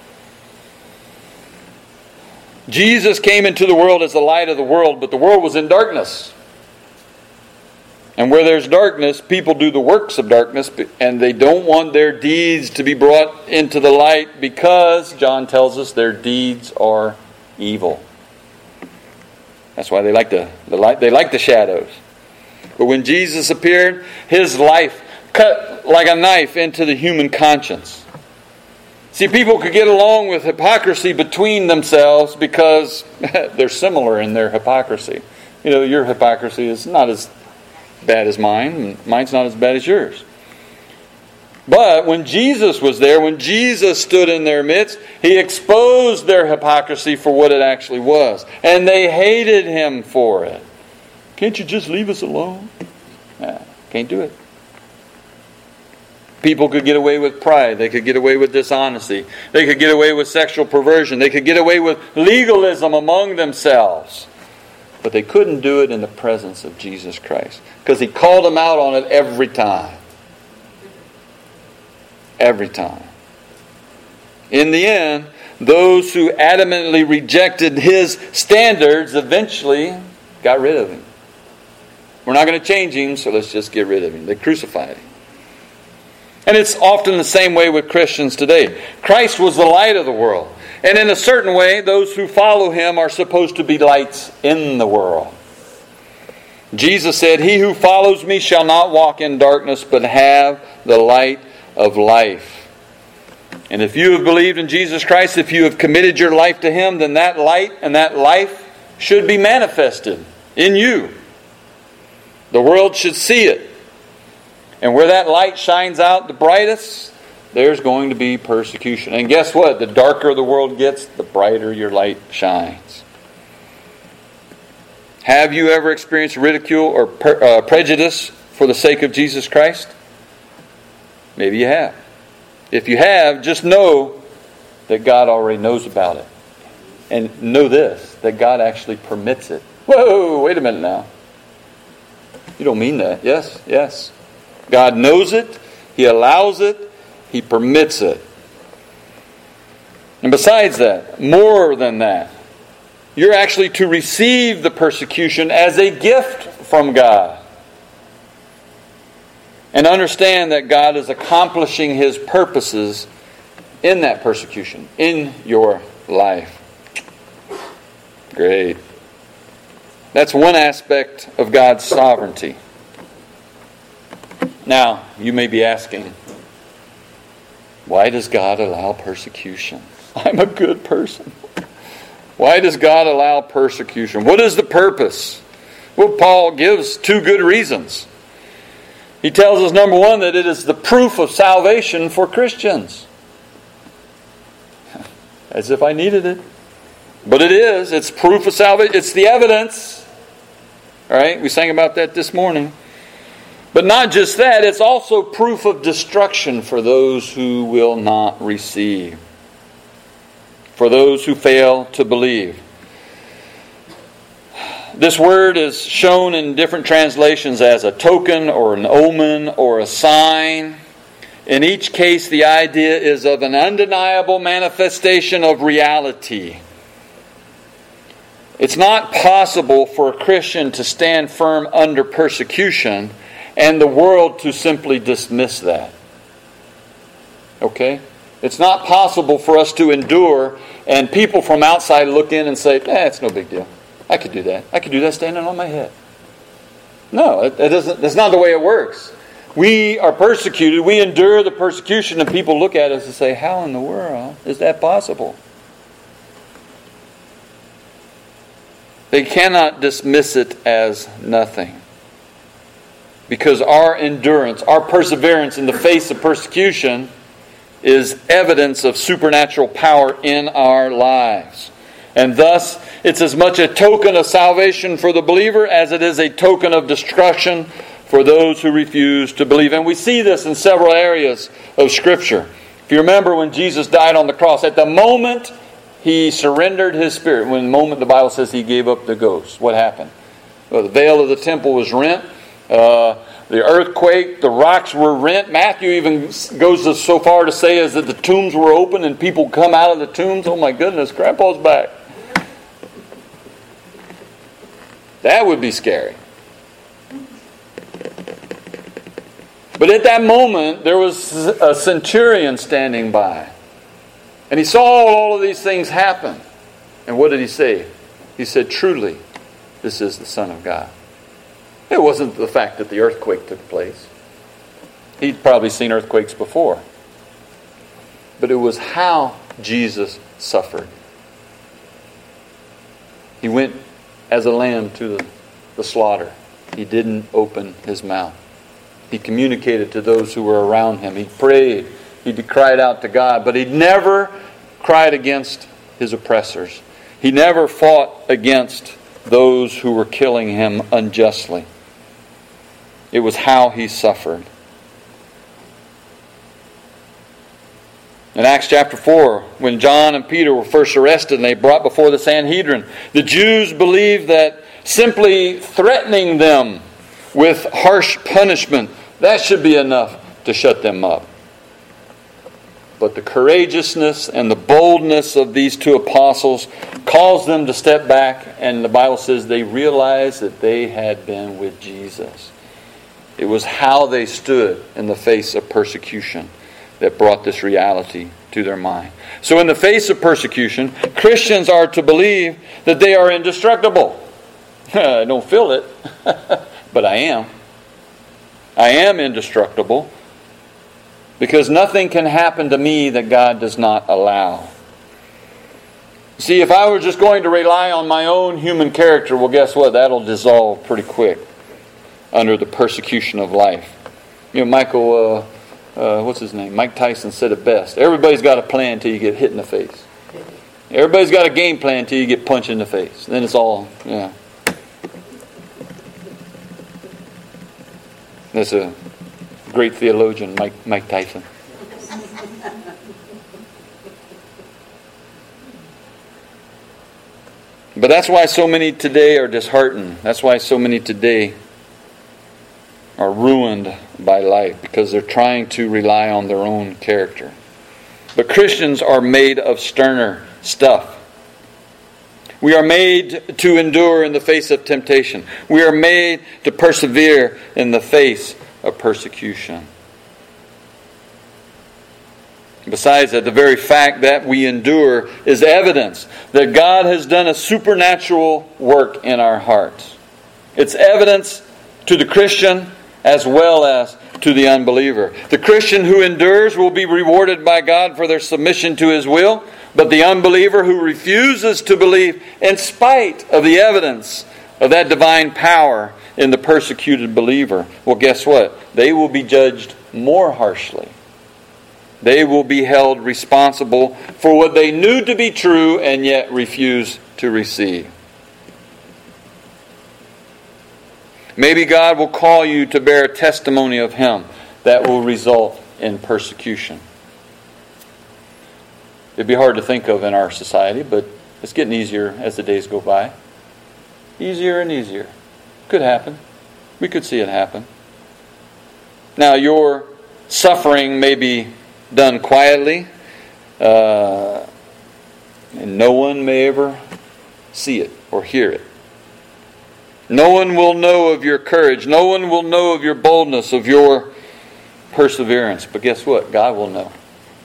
Jesus came into the world as the light of the world, but the world was in darkness. And where there's darkness, people do the works of darkness, and they don't want their deeds to be brought into the light because, John tells us, their deeds are evil. That's why they like the shadows. But when Jesus appeared, his life cut like a knife into the human conscience. See, people could get along with hypocrisy between themselves because they're similar in their hypocrisy. You know, your hypocrisy is not as bad as mine, and mine's not as bad as yours. But when Jesus was there, when Jesus stood in their midst, he exposed their hypocrisy for what it actually was. And they hated him for it. Can't you just leave us alone? Nah, can't do it. People could get away with pride. They could get away with dishonesty. They could get away with sexual perversion. They could get away with legalism among themselves. But they couldn't do it in the presence of Jesus Christ. Because he called them out on it every time. Every time. In the end, those who adamantly rejected his standards eventually got rid of him. We're not going to change him, so let's just get rid of him. They crucified him. And it's often the same way with Christians today. Christ was the light of the world. And in a certain way, those who follow him are supposed to be lights in the world. Jesus said, "He who follows me shall not walk in darkness, but have the light of life." And if you have believed in Jesus Christ, if you have committed your life to him, then that light and that life should be manifested in you. The world should see it. And where that light shines out the brightest, there's going to be persecution. And guess what? The darker the world gets, the brighter your light shines. Have you ever experienced ridicule or prejudice for the sake of Jesus Christ? Maybe you have. If you have, just know that God already knows about it. And know this, that God actually permits it. Whoa, wait a minute now. You don't mean that. Yes, yes. God knows it. He allows it. He permits it. And besides that, more than that, You're actually to receive the persecution as a gift from God. And understand that God is accomplishing His purposes in that persecution, in your life. Great. That's one aspect of God's sovereignty. Now, you may be asking, why does God allow persecution? I'm a good person. Why does God allow persecution? What is the purpose? Well, Paul gives two good reasons. He tells us, number one, that it is the proof of salvation for Christians. As if I needed it. But it is. It's proof of salvation. It's the evidence. All right? We sang about that this morning. But not just that. It's also proof of destruction for those who will not receive. For those who fail to believe. This word is shown in different translations as a token or an omen or a sign. In each case, the idea is of an undeniable manifestation of reality. It's not possible for a Christian to stand firm under persecution and the world to simply dismiss that. Okay? It's not possible for us to endure and people from outside look in and say, it's no big deal. I could do that. I could do that standing on my head. No, that's not the way it works. We are persecuted. We endure the persecution and people look at us and say, how in the world is that possible? They cannot dismiss it as nothing. Because our endurance, our perseverance in the face of persecution is evidence of supernatural power in our lives. And thus, it's as much a token of salvation for the believer as it is a token of destruction for those who refuse to believe. And we see this in several areas of Scripture. If you remember when Jesus died on the cross, at the moment He surrendered His spirit, when the moment the Bible says He gave up the ghost, what happened? Well, the veil of the temple was rent. The earthquake, the rocks were rent. Matthew even goes so far to say as that the tombs were open and people come out of the tombs. Oh my goodness, Grandpa's back. That would be scary. But at that moment, there was a centurion standing by. And he saw all of these things happen. And what did he say? He said, truly, this is the Son of God. It wasn't the fact that the earthquake took place. He'd probably seen earthquakes before. But it was how Jesus suffered. He went as a lamb to the slaughter. He didn't open His mouth. He communicated to those who were around Him. He prayed. He cried out to God. But He never cried against His oppressors. He never fought against those who were killing Him unjustly. It was how He suffered. In Acts chapter 4, when John and Peter were first arrested and they brought before the Sanhedrin, the Jews believed that simply threatening them with harsh punishment, that should be enough to shut them up. But the courageousness and the boldness of these two apostles caused them to step back, and the Bible says they realized that they had been with Jesus. It was how they stood in the face of persecution that brought this reality to their mind. So in the face of persecution, Christians are to believe that they are indestructible. I don't feel it, but I am. I am indestructible because nothing can happen to me that God does not allow. See, if I were just going to rely on my own human character, well, guess what? That'll dissolve pretty quick under the persecution of life. You know, what's his name? Mike Tyson said it best. Everybody's got a plan until you get hit in the face. Everybody's got a game plan until you get punched in the face. Then it's all, That's a great theologian, Mike Tyson. But that's why so many today are disheartened. That's why so many today are ruined by life, because they're trying to rely on their own character. But Christians are made of sterner stuff. We are made to endure in the face of temptation. We are made to persevere in the face of persecution. Besides that, the very fact that we endure is evidence that God has done a supernatural work in our hearts. It's evidence to the Christian as well as to the unbeliever. The Christian who endures will be rewarded by God for their submission to His will, but the unbeliever who refuses to believe in spite of the evidence of that divine power in the persecuted believer, well, guess what? They will be judged more harshly. They will be held responsible for what they knew to be true and yet refused to receive. Maybe God will call you to bear testimony of Him that will result in persecution. It'd be hard to think of in our society, but it's getting easier as the days go by. Easier and easier. Could happen. We could see it happen. Now, your suffering may be done quietly, and no one may ever see it or hear it. No one will know of your courage. No one will know of your boldness, of your perseverance. But guess what? God will know.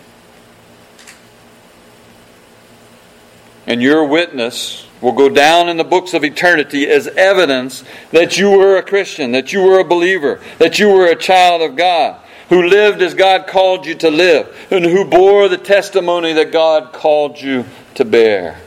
And your witness will go down in the books of eternity as evidence that you were a Christian, that you were a believer, that you were a child of God, who lived as God called you to live, and who bore the testimony that God called you to bear.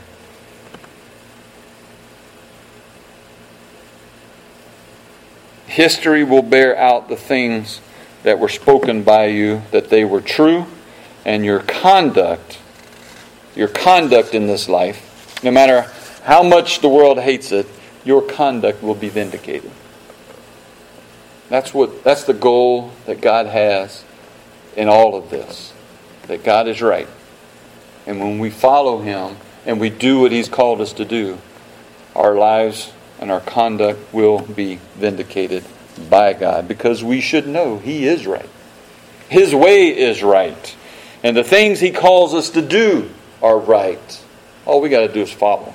History will bear out the things that were spoken by you, that they were true, and your conduct in this life, no matter how much the world hates it, your conduct will be vindicated. That's the goal that God has in all of this. That God is right. And when we follow Him and we do what He's called us to do, our lives and our conduct will be vindicated by God, because we should know He is right. His way is right. And the things He calls us to do are right. All we got to do is follow.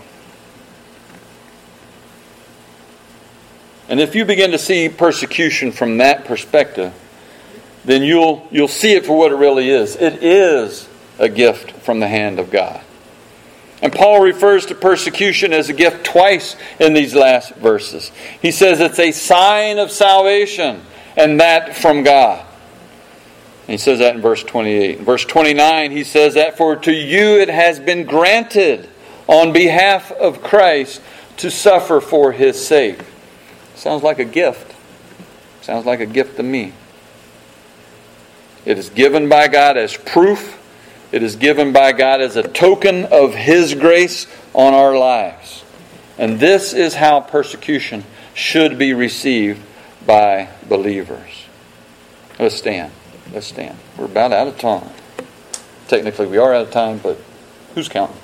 And if you begin to see persecution from that perspective, then you'll see it for what it really is. It is a gift from the hand of God. And Paul refers to persecution as a gift twice in these last verses. He says it's a sign of salvation, and that from God. And he says that in verse 28. In verse 29, he says that for to you it has been granted on behalf of Christ to suffer for His sake. Sounds like a gift. Sounds like a gift to me. It is given by God as proof. It is given by God as a token of His grace on our lives. And this is how persecution should be received by believers. Let's stand. Let's stand. We're about out of time. Technically we are out of time, but who's counting?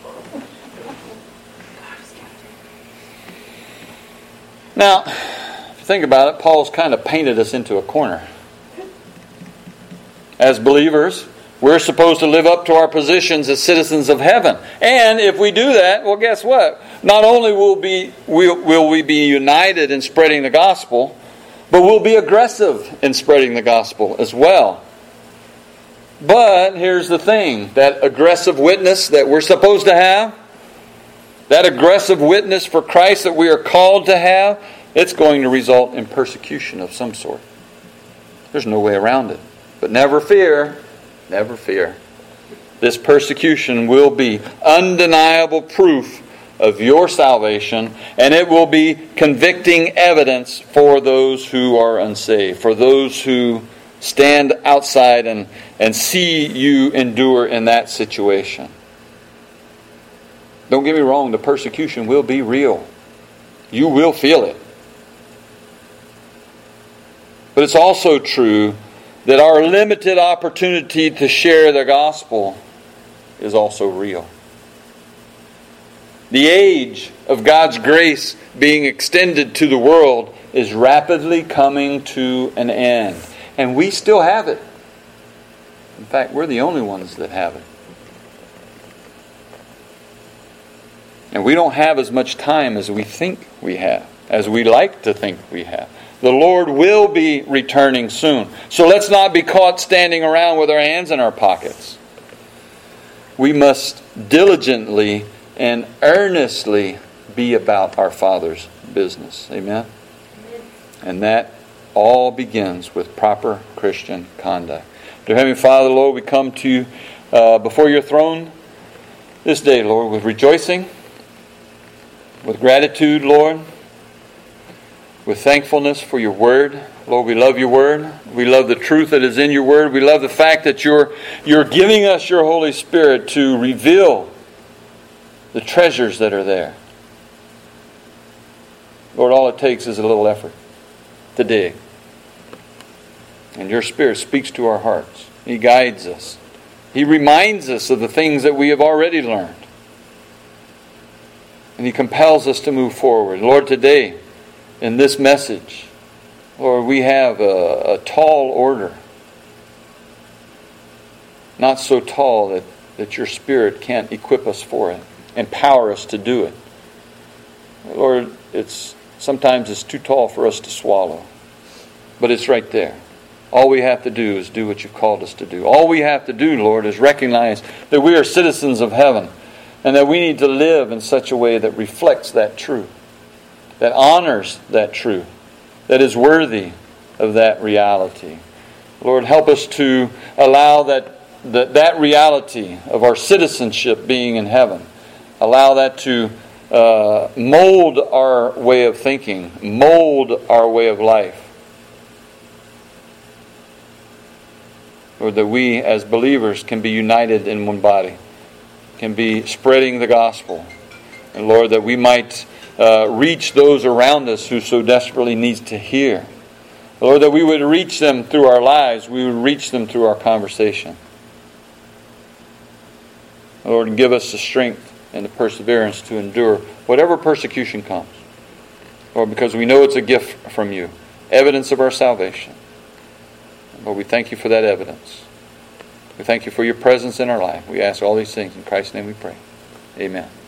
Now, if you think about it, Paul's kind of painted us into a corner. As believers, we're supposed to live up to our positions as citizens of heaven. And if we do that, well, guess what? Not only will we be united in spreading the gospel, but we'll be aggressive in spreading the gospel as well. But here's the thing. That aggressive witness that we're supposed to have, that aggressive witness for Christ that we are called to have, it's going to result in persecution of some sort. There's no way around it. But never fear. Never fear. This persecution will be undeniable proof of your salvation, and it will be convicting evidence for those who are unsaved, for those who stand outside and see you endure in that situation. Don't get me wrong, the persecution will be real. You will feel it. But it's also true that our limited opportunity to share the gospel is also real. The age of God's grace being extended to the world is rapidly coming to an end. And we still have it. In fact, we're the only ones that have it. And we don't have as much time as we think we have, as we like to think we have. The Lord will be returning soon. So let's not be caught standing around with our hands in our pockets. We must diligently and earnestly be about our Father's business. Amen? And that all begins with proper Christian conduct. Dear Heavenly Father, Lord, we come to you before your throne this day, Lord, with rejoicing, with gratitude, Lord, with thankfulness for your word. Lord, we love your word. We love the truth that is in your word. We love the fact that you're giving us your Holy Spirit to reveal the treasures that are there. Lord, all it takes is a little effort to dig. And your Spirit speaks to our hearts. He guides us. He reminds us of the things that we have already learned. And He compels us to move forward. Lord, today, in this message, Lord, we have a tall order. Not so tall that your Spirit can't equip us for it, empower us to do it. Lord, sometimes it's too tall for us to swallow. But it's right there. All we have to do is do what you've called us to do. All we have to do, Lord, is recognize that we are citizens of heaven and that we need to live in such a way that reflects that truth, that honors that truth, that is worthy of that reality. Lord, help us to allow that reality of our citizenship being in heaven, allow that to mold our way of thinking, mold our way of life. Lord, that we as believers can be united in one body, can be spreading the gospel. And Lord, that we might reach those around us who so desperately need to hear. Lord, that we would reach them through our lives, we would reach them through our conversation. Lord, and give us the strength and the perseverance to endure whatever persecution comes. Lord, because we know it's a gift from you, evidence of our salvation. Lord, we thank you for that evidence. We thank you for your presence in our life. We ask all these things in Christ's name we pray. Amen.